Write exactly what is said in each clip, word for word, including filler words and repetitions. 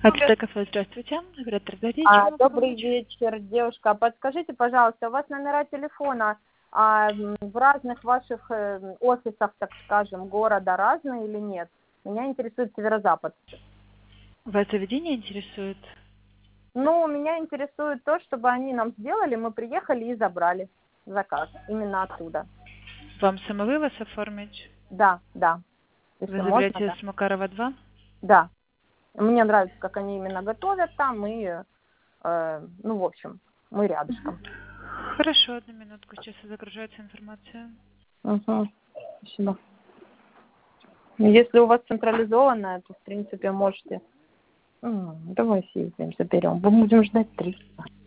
Это кафе, здравствуйте. Оператор, дадите А, ему добрый помочь? вечер, девушка. Подскажите, пожалуйста, у вас номера телефона а, м, в разных ваших э, офисах, так скажем, города разные или нет? Меня интересует северо-запад. Вас заведение интересует? Ну, меня интересует то, чтобы они нам сделали, мы приехали и забрали заказ именно оттуда. Вам самовывоз оформить? Да, да, если Вы можно, заберете да. с Макарова два? Да, мне нравится, как они именно готовят там, и, э, ну, в общем, мы рядышком. Хорошо, одну минутку, сейчас загружается информация. Угу. Спасибо. Если у вас централизованная, то, в принципе, можете. М, Давай съездим, заберем. Мы будем ждать три.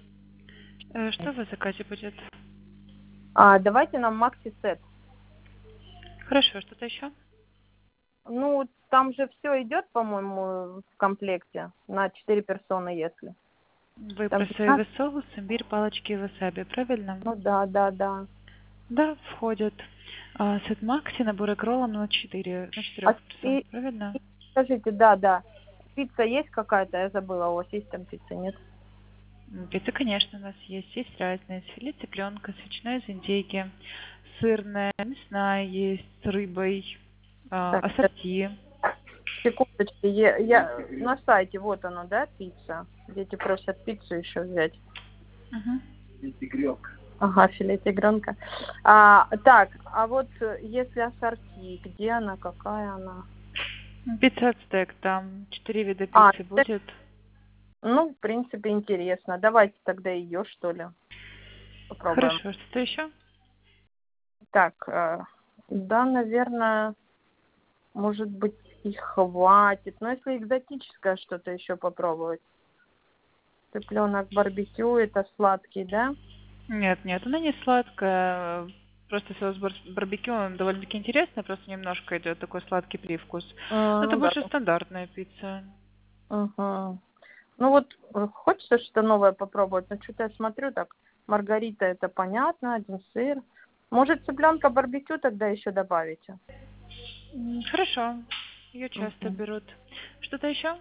Э, Что в заказе будет? А, давайте нам макси-сет. Хорошо, что-то еще? Ну, там же все идет, по-моему, в комплекте на четыре персоны, если. Вы Там про пятнадцать? соевый соус, имбирь, палочки и васаби, правильно? Ну да, да, да. Да, входит. А, сет Макси, набор к роллам на четыре, на А четырех персон, и, правильно? и скажите, да, да. Пицца есть какая-то? Я забыла, у вас есть там пицца, нет? М, Пицца, конечно, у нас есть. Есть разные. С филе цыпленка, с ветчиной из индейки, сырная, мясная есть, с рыбой, а, Так, сейчас, ассорти. секундочку. Я, я на сайте, вот оно, да, пицца. Дети просят пиццу еще взять. Мгм. Ага, филе тигренка. А, так, а вот э, если ассорти, где она, какая она? Пицца ацтек, там четыре вида А, пиццы это, будет. ну, в принципе, интересно. Давайте тогда ее, что ли, попробуем. Хорошо, что-то еще? Так, э, да, наверное, может быть, и хватит. Но если экзотическое что-то еще попробовать. Цыпленок барбекю, это сладкий, да? Нет, нет, она не сладкая. Просто соус бар- барбекю, он довольно-таки интересный, просто немножко идет такой сладкий привкус. А, Но это ну да. больше стандартная пицца. Угу. Ну вот э, хочется что-то новое попробовать, но что-то я смотрю так, маргарита это понятно, один сыр. Может, цыпленка барбекю тогда еще добавите? М, Хорошо, ее часто Угу. берут. Что-то еще?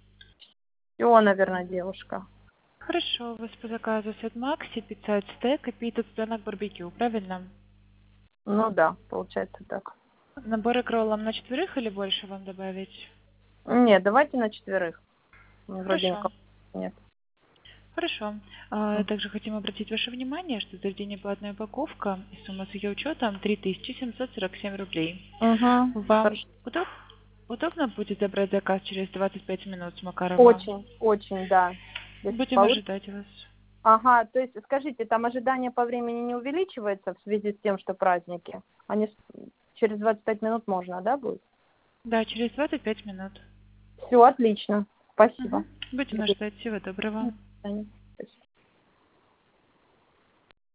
Все, наверное, девушка. Хорошо, у вас по заказу сет Макси, пицца стейк и пита цыпленок барбекю, правильно? Ну да, получается так. Наборы к роллам на четверых или больше вам добавить? Нет, давайте на четверых. Ну, вроде Хорошо. никого нет. Хорошо. А, М. также хотим обратить ваше внимание, что заведение платная упаковка и сумма с ее учетом три тысячи семьсот сорок семь рублей. Угу. Вам Хорошо. удоб- удобно будет забрать заказ через двадцать пять минут с Макарова? Очень, очень, да. Если Будем получится. ожидать вас. Ага, то есть, скажите, там ожидание по времени не увеличивается в связи с тем, что праздники? Они с- через двадцать пять минут можно, да, будет? Да, через двадцать пять минут. Все, отлично. Спасибо. Мгм. Будем До ожидать. Всего доброго. свидания.